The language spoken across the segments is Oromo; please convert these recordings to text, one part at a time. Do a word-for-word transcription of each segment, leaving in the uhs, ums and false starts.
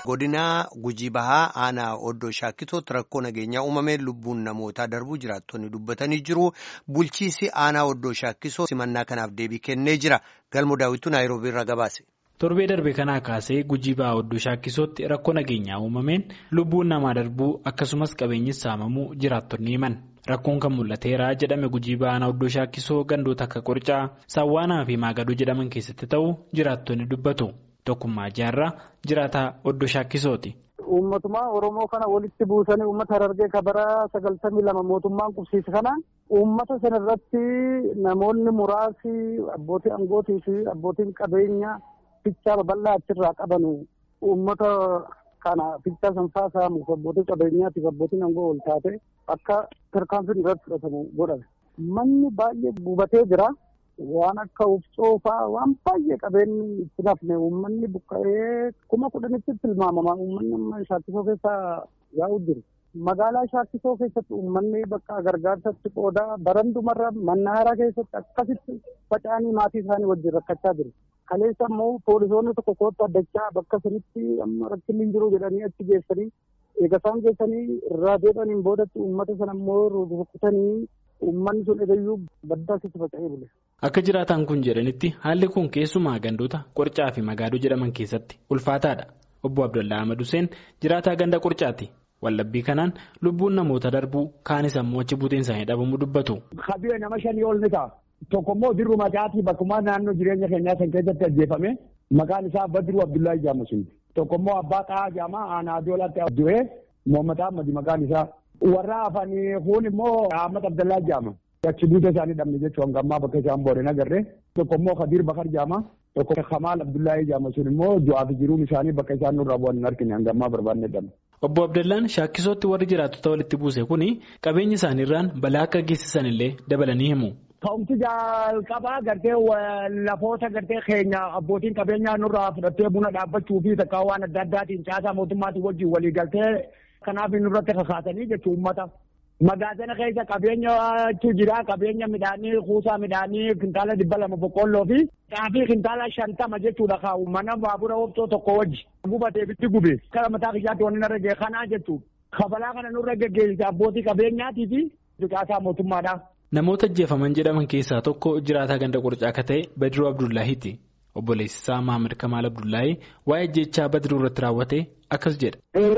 Godina Gujii Bahaa aanaa Oddoo Shaakkisootti rakkoo nageenyaa uumameen lubbuun namootaa darbuu jiraattonni dubbatanii jiru. Bulchiisi aanaa Oddoo Shaakkisoo simannaa kanaaf deebii kennee jira. Galmoo Daawwituu Naayiroobii irraa gabaase. Torbee darbe kanaa kaasee Gujii Bahaa Oddoo Shaakkisootti rakkoo nageenyaa uumameen lubbuun namaa darbuu akkasumas qabeenyi saamamuu jiraattonni himan. Rakkoon kan mul'ateera jedhame Gujii Bahaa Oddoo Shaakkisoo gandoota akka Qorcaa, Sawwaanaa fi Maagadoo jedhaman keessatti ta'uu jiraattonni dubbatu. Tokkummaa jaarraa jiraataa Oddoo Shaakkisooti. Uummatuma Oromoo kana walitti buusanii uummata Harargee kabaraa sagaltamii lama mootummaan qubsiise kana uummata sana irratti namoonni muraasi abbootii aangootii fi abbootiin qabeenya fichaa babal'aa achirraa qabanu uummata kana fichaa sanfaa saamuuf abbootii qabeenyaatiif abbootiin aangoo ol taate akka tarkaanfiin irratti fudhatamu godhame. Manni baay'ee gubatee jira. Waan akka ufcoofaa waan baay'ee qabeenyi itti nafne uummanni buqqa'ee kuma kudhanitti tilmaamama uummanni Shaakkisoo keessa yaa'u jiru. Magaalaa Shaakkisoo keessatti uummanni bakka gargaarsatti qoodaa barandumarra mannaaraa keessatti akkasitti faca'anii maatii isaanii wajjin rakkachaa jiru. Kaleessa immoo poolisoonni tokko kootta addachaa bakka sanitti amma rakkinni hin jiru jedhanii achi geessanii eega isaan geessanii irraa deebi'aniin boodatti uummata sana immoo rukutanii uummanni sun eegayyuu baddaa keessa faca'ee bule. Akka jiraataan kun jedhanitti haalli kun keessumaa gandoota Qorcaa fi Magaadoo jedhaman keessatti ulfaataadha. Obbo Abdullaa Ahmad Hussein jiraataa ganda Qorcaati. Wallabbii kanaan lubbuun namoota darbuu kaanis ammoo achi buuteen isaanii dhabamuu dubbatu. Kabira nama shanii ol ni ta'a. Tokkommoo dirru macaatii bakkumaa naannoo jireenya keenyaa san keessatti ajjeefame maqaan isaa Badru Abdullaa Jaamasuun. Tokkommoo abbaa Xahaa Jaamaa aanaa Adoolaatti du'ee Mohammad Ahmad maqaan isaa. Warra hafanii kun immoo Ahmad Abdullaa Jaama. Achi buutee isaanii dhabne jechuun gammaa bakka isaan booreen agarree. Tokkommoo Kadir Bakar Jaama. Tokko Kamaal Abdullaa Jaamasuun immoo du'aa fi jiruun isaanii bakka isaan nurraa bu'an hin argine hangammaa barbaadne dhabne. Obbo Abdallaan Shaakkisootti warri jiraattota walitti buuse kuni qabeenya isaaniirraan balaa akka geessisan illee dabalanii himu. Ka'umsi jalqabaa gartee lafoota gartee keenya abbootiin qabeenyaa nurraa fudhattee buna dhaabbachuu fi takkaa waan adda addaatiin caasaa mootummaatiin wajjin walii galtee kanaaf nurratti kakaasanii jechuun uummata. Magaazina keessa qabeenyatu jira qabeenya midhaanii kuusaa midhaanii kintaala dhibba lama boqqolloo fi xaafii kintaala shantama jechuudha kaa'u mana baabura oofxoo tokko wajji gubatee bitti gube kara mataa kiyyaatti wanni narra ga'e kanaa jechuudha. Kabalaa kana nurra geggeessite abbootii qabeenyaatii fi caasaa mootummaadha. Namoota ajjeefaman jedhaman keessaa tokko jiraataa ganda Qorcaa akka ta'e Badiruu Abdullaahiiti. Obboleessi isaa Maamad Kamaal Abdullaahi waa'ee ajjeechaa Badiruu irratti raawwate akkas jedha.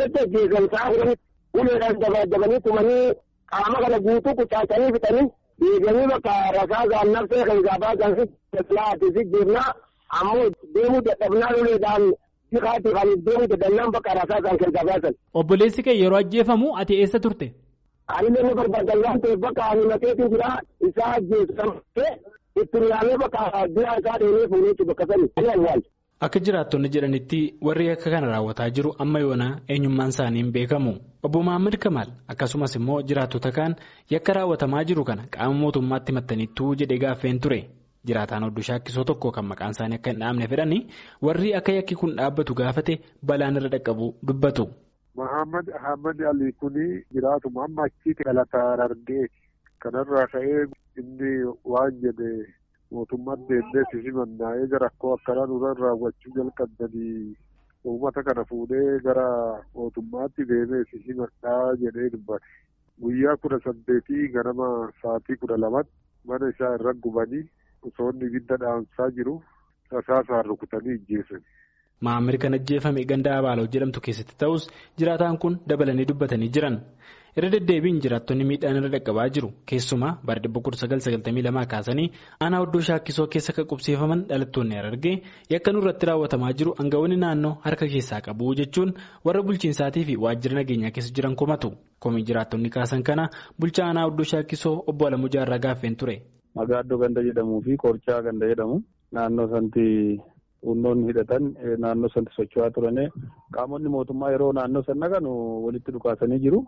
Uleedhaan dabadabanii tumanii qaama kana guutuu kucaacanii fixanii deebi'anii bakka rasaasaan nafsee kan gaabaa gaansitti laati fi jirnaa ammoo deemuu dadhabnaan uleedhaan siqaati kan deemuu dadhabnaan bakka rasaasaan kan gabaasan. Obboleessi kee yeroo ajjeefamu ati eessa turte? Ani nama barbaadan waan ta'eef bakka ani mateetiin jira isaa ajjeessamtee itti ilaalee bakka biraa isaa deemee fuuneetti bakka sani ani awwaal. Akka jiraattonni jedhanitti warri akka kana raawwataa jiru amma yoona eenyummaan isaanii hin beekamu. Obbo Mahammad Kamaal akkasumas immoo jiraattota kaan yakka raawwatamaa jiru kana qaama mootummaatti himattaniittuu jedhee gaaffeen ture. Jiraataan Oddoo Shaakkisoo tokko kan maqaan isaanii akka hin dhaabne fedhanii warri akka yakki kun dhaabbatu gaafate balaan irra dhaqqabu dubbatu. Mahammad Ahmad Ali kuni jiraatuma amma achitti dhalataa argee kanarraa ka'ee inni waan jedhe. Mootummaan deemnee simannaa'ee gara rakkoo akkanaa nurraan raawwachuu jalqabanii uummata kana fuudhee gara mootummaatti deemee simannaa'aa jedhee dubbate. Guyyaa kudha saddeetii ganama sa'aatii kudha lamatti mana isaa irra gubanii osoo inni ibidda dhaamsaa jiru rasaasaan rukutanii ajjeesan. Maamir kan ajjeefame ganda Abaaloo jedhamtu keessatti ta'us jiraataan kun dabalanii dubbatanii jiran. Irra deddeebiin jiraattonni miidhaan irra dhaqqabaa jiru keessumaa bara dhibba kudha sagal sagaltamii lamaa kaasanii aanaa Oddoo Shaakkisoo keessa akka qubsiifaman dhalattoonni Harargee yakka nurratti raawwatamaa jiru aangawoonni naannoo harka keessaa qabu jechuun warra bulchiinsaatii fi waajjira nageenyaa keessa jiran komatu. Komii jiraattonni kaasan kana bulchaa aanaa Oddoo Shaakkisoo obbo Alamuu Jaarraa gaaffeen ture. Magaadoo ganda jedhamuu fi Qorcaa ganda jedhamu naannoo sanatti humnoonni hidhatan naannoo sanatti socho'aa turane qaamonni mootummaa yeroo naannoo sana kan walitti dhukaasanii jiru.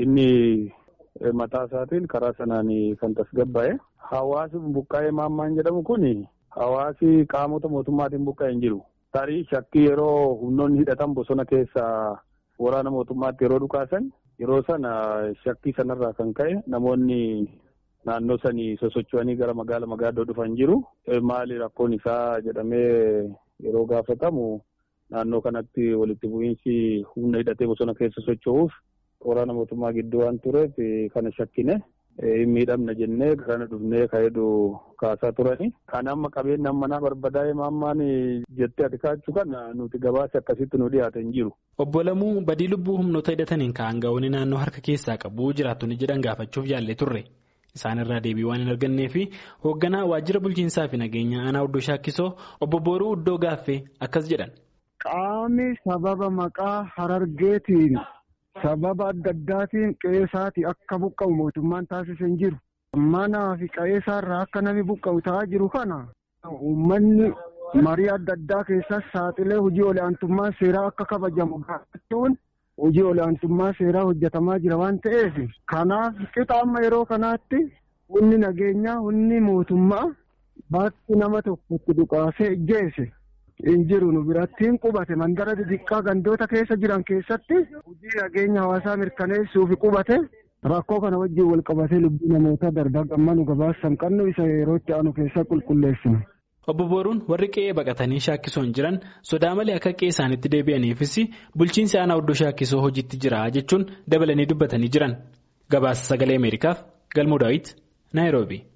Inni mataa isaatiin karaa sanaan kan tasgabbaa'e. Hawaasi buqqaa'ee maammaan jedhamu kun hawaasi qaamota mootummaatiin buqqaa'e hin jiru. Tarii shakkii yeroo humnoonni hidhatan bosona keessa waraana mootummaatti yeroo dhukaasan yeroo sana shakkii sanarraa kan ka'e namoonni naannoo sanii sosocho'anii gara magaala Magaadoo dhufan jiru. Maali rakkoon isaa jedhamee yeroo gaafatamu naannoo kanatti walitti bu'iinsi humna hidhatee bosona keessa socho'uuf waraana mootummaa gidduu waan tureef kana shakkine hin miidhamna jennee garana dhufnee ka'eedu kaasaa turani. Kan amma qabeenya manaa barbadaa'ee maammaan jettee ati kaachuu kana nuti gabaasa akkasitti nu dhiyaate hin jiru. Obbo Lamuu badii lubbuu humnoota hidhataniin ka'an ga'oonni naannoo harka keessaa qabu jiraattonni jedhan gaafachuuf yaallee turre. Isaan irraa deebii waan hin argannee fi hoogganaa waajjira bulchiinsaa fi nageenya aanaa Oddoo Shaakkisoo obbo Booruu Uddoo Gaaffee akkas jedhan. Qaamni sababa maqaa Harargeetiin sababa adda addaatiin qe'eesaati akka buqqa'u mootummaan taasisee hin jiru. Manaa fi qe'eesaarraa akka namni buqqa'u ta'aa jiru kana uummanni marii adda addaa keessas saaxilee hojii olaantummaa seeraa akka kabajamu gaafachuun hojii olaantummaa seeraa hojjetamaa jira waan ta'eef kanaaf qixa amma yeroo kanaatti humni nageenyaa humni mootummaa bakki nama tokkotti dhukaasee ijjeese hin jiru nu birattiin qubate mandara xixiqqaa gandoota keessa jiran keessatti hojii nageenya hawaasaa mirkaneessuuf qubate rakkoo kana wajjin wal qabatee lubbuu namoota darbaa gammanu gabaasan qabnu isa yeroo itti aanu keessa qulqulleessinu. Obbo Booruun warri qe'ee baqatanii shaakkisoon jiran sodaa malee akka qe'ee isaaniitti deebi'aniifis bulchiinsi aanaa Oddoo Shaakkisoo hojiitti jira jechuun dabalanii dubbatanii jiran. Gabaasa sagalee Ameerikaaf Galmoo Daawit Naayiroobii.